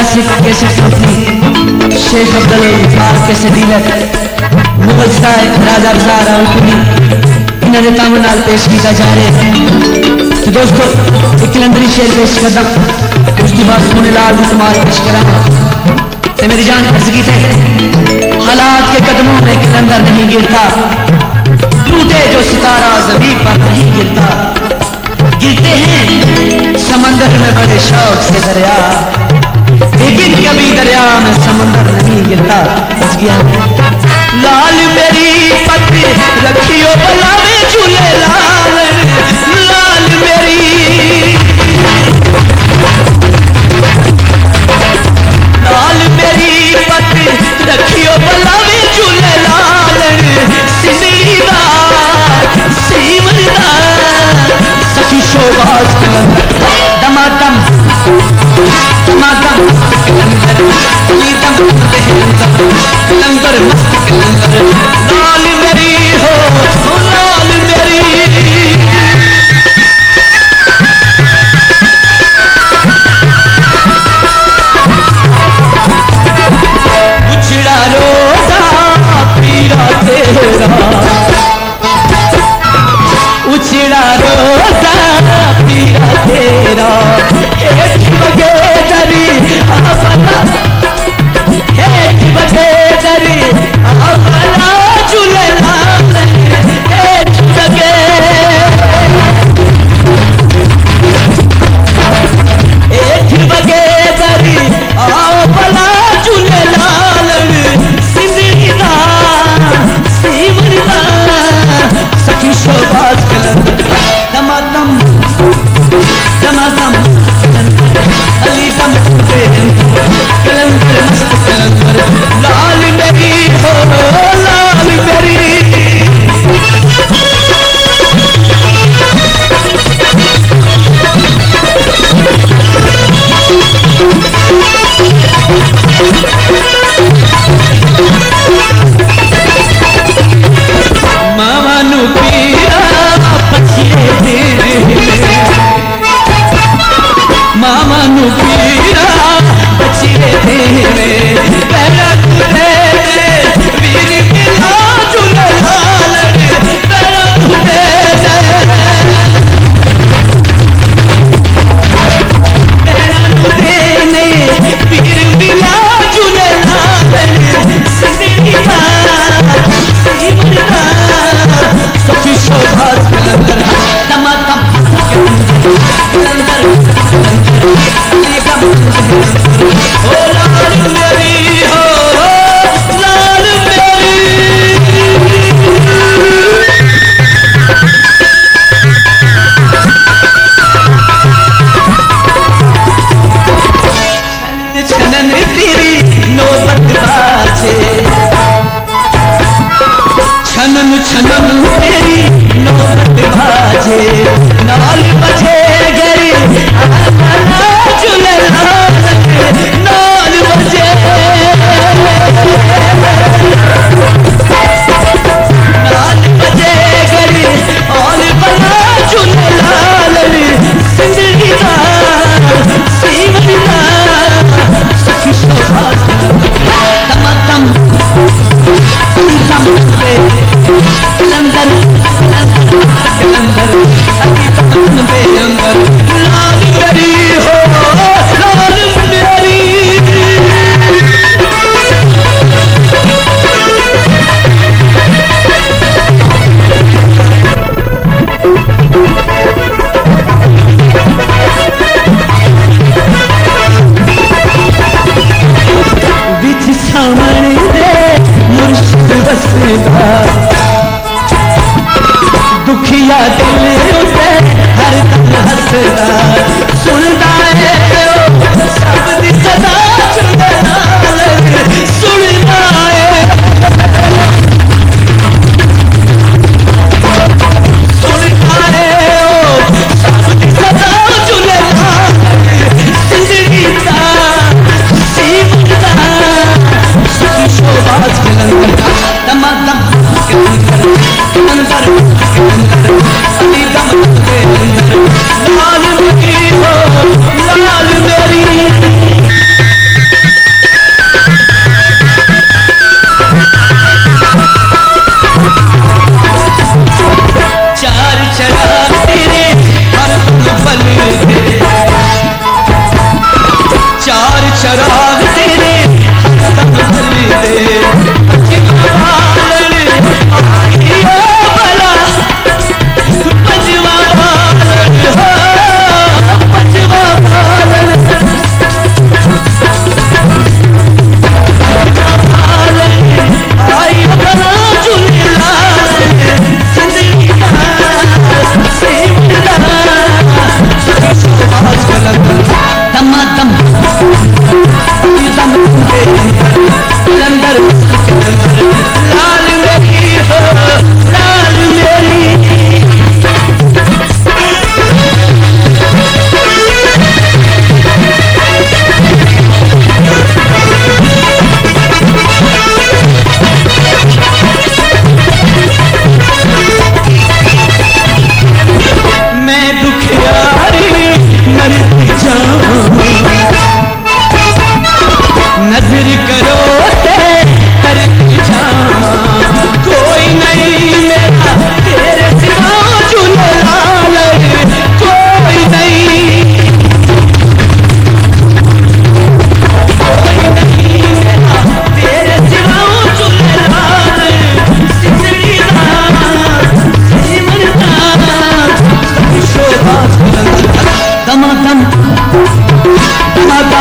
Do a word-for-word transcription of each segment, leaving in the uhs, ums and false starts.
Classic cassette company, Sheikh Abdul Gaffar cassette dealer, Mughal Sarai Raja Bazaar Rawalpindi, इन्होंने ताम नाल पेश किया जा रहा है। तो दोस्तों एक कलंदरी शेर पेश करदा, उसके बाद सोने लाल कुमार पेश करा। तो मेरी जान अर्ज की थे, हालात के कदमों में कलंदर नहीं गिरता, टूटे जो सितारा ज़मीन पर नहीं गिरता। गिरते हैं समंदर में बड़े शौक से दरिया, लेकिन कभी दरिया में समंदर नहीं गिरता। लाल मेरी पत्नी रखियो बलावे झूले लाल, लाल मेरी लाल मेरी पत्नी रखियो बलावे झूले लाल। सिमरी दा सिमरी दा सखी शोभास दमादम दमादम कलंदर नीदम कलंदर मस्त कलंदर। लाल मेरी हो लाल मेरी उछड़ा रोजा पीरा तेरा, उछड़ा रोजा पीरा तेरा। एक बगे दरी आपला, एक बगे दरी आपला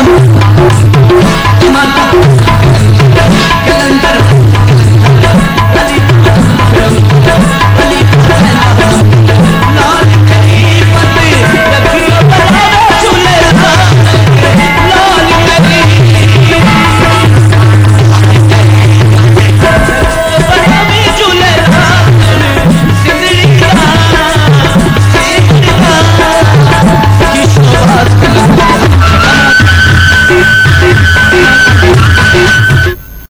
नाम